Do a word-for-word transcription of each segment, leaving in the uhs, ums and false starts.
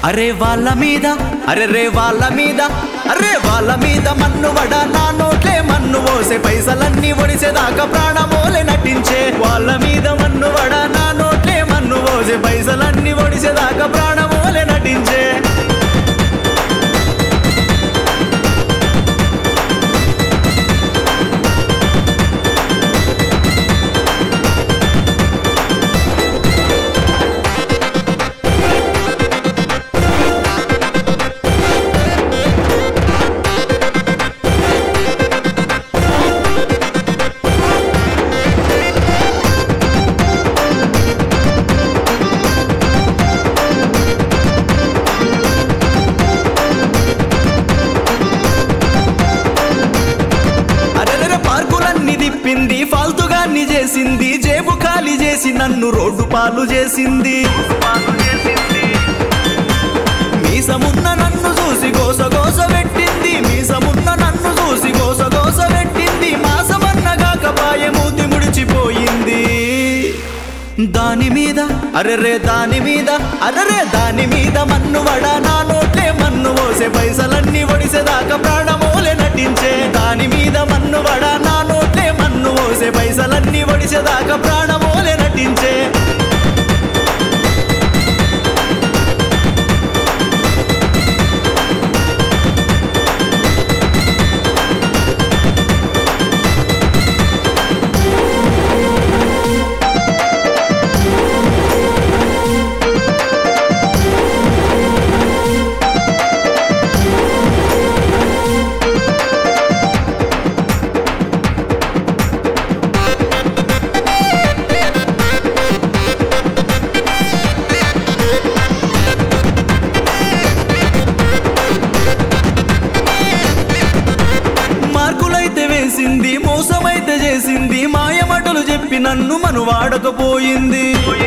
అరే వాళ్ళ మీద అరే రే వాళ్ళ మీద అరే వాళ్ళ మీద మన్ను వడ నా నోట్లే మన్ను పోసే పైసలన్నీ ఒడిసేదాకా ప్రాణమోలే నటించే వాళ్ళ మీద మన్ను వడ నా నోట్లే మన్ను పోసే పైసలన్నీ ఒడిసేదాకా ప్రాణమోలే నటించే ఫాల్తుగాన్ని చేసింది జేబు ఖాళీ చేసి నన్ను రోడ్డు పాలు చేసింది మీసమున్న నన్ను చూసి గోస గోస పెట్టింది మీసమున్న నన్ను చూసి గోస గోస పెట్టింది మాసమన్నగాకపాయే మూతి ముడిచిపోయింది దాని మీద అరెరే దాని మీద అరెరే దాని మీద మన్ను వడ నా నోట్లే మన్ను పోసే పైసలన్నీ ఒడిసేదాకా ప్రాణమోలే నటించే దాని మీద మన్ను వడ నా నోట్లే మన్ను పోసే పైసలన్నీ ఒడిసేదాకా ప్రాణమోలే నటించే మోసమైతే చేసింది మాయమటలు చెప్పి నన్ను మనువాడకపోయింది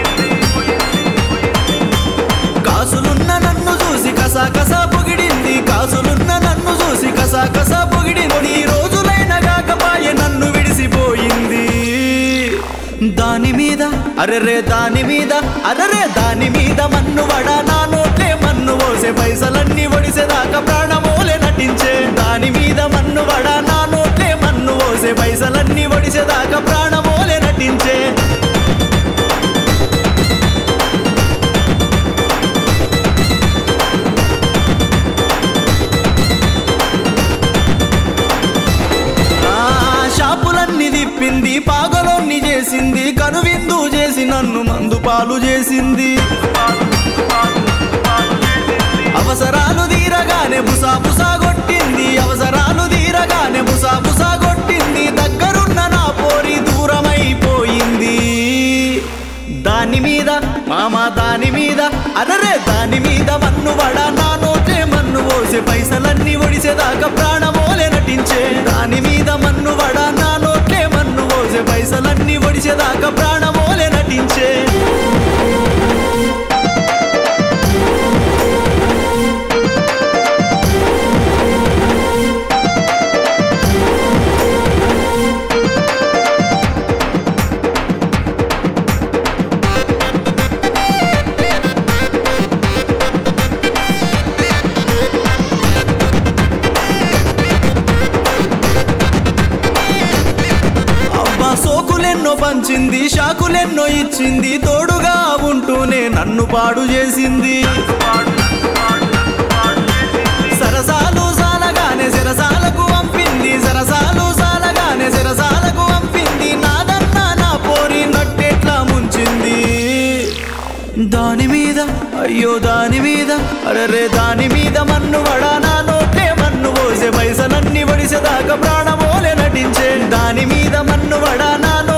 కాసులున్న నన్ను చూసి కసా కసా పొగిడింది కాసులున్న నన్ను చూసి కసా కసా పొగిడింది ఈ రోజులైన కాకపాయే నన్ను విడిసిపోయింది దాని మీద అరెరే దాని మీద అరెరే దాని మీద మన్ను వడ నా నోట్లే మన్ను పోసే పైసలన్నీ ఒడిసేదాకా ప్రాణమోలే నటించే దాని మీద మన్ను వడ నా నోట్లే మన్ను పోసే పైసలన్నీ ఒడిసేదాకా ప్రాణమోలే నటించే షాపులన్నీ తిప్పింది పాగలోన్ని చేసింది కనువిందు చేసి నన్ను మందు పాలు చేసింది అవసరాలు తీరగానే బుసా బుసా కొట్టింది అవసరాలు తీరగానే బుసా బుసా కొట్టింది దగ్గరున్న నా పోరి దూరమైపోయింది దాని మీద మామ దాని మీద అదరే దాని మీద మన్ను వడ నా నోటే మన్ను పోసే పైసలన్నీ ఒడిసేదాకా ప్రాణమోలే నటించే దాని మీద మన్ను వడ నా నోటే మన్ను పోసే పైసలన్నీ ఒడిసేదాకా ప్రాణమోలే నటించే సోకులెన్నో పంచింది షాకులెన్నో ఇచ్చింది తోడుగా ఉంటూనే నన్ను పాడు చేసింది సరసాలు సాలగానే సిరసాలకు పంపింది సరసాలు సాలగానే సిరసాలకు పంపింది నాదన్నా నా పోరి నట్టెట్లా ముంచింది దాని మీద అయ్యో దాని మీద అరే దాని మీద మన్ను వడ నా నోట్లే మన్ను పోసే పైసలన్నీ ఒడిసేదాకా ప్రాణమోలే నటించే దాని మీద మన్ను వడ నా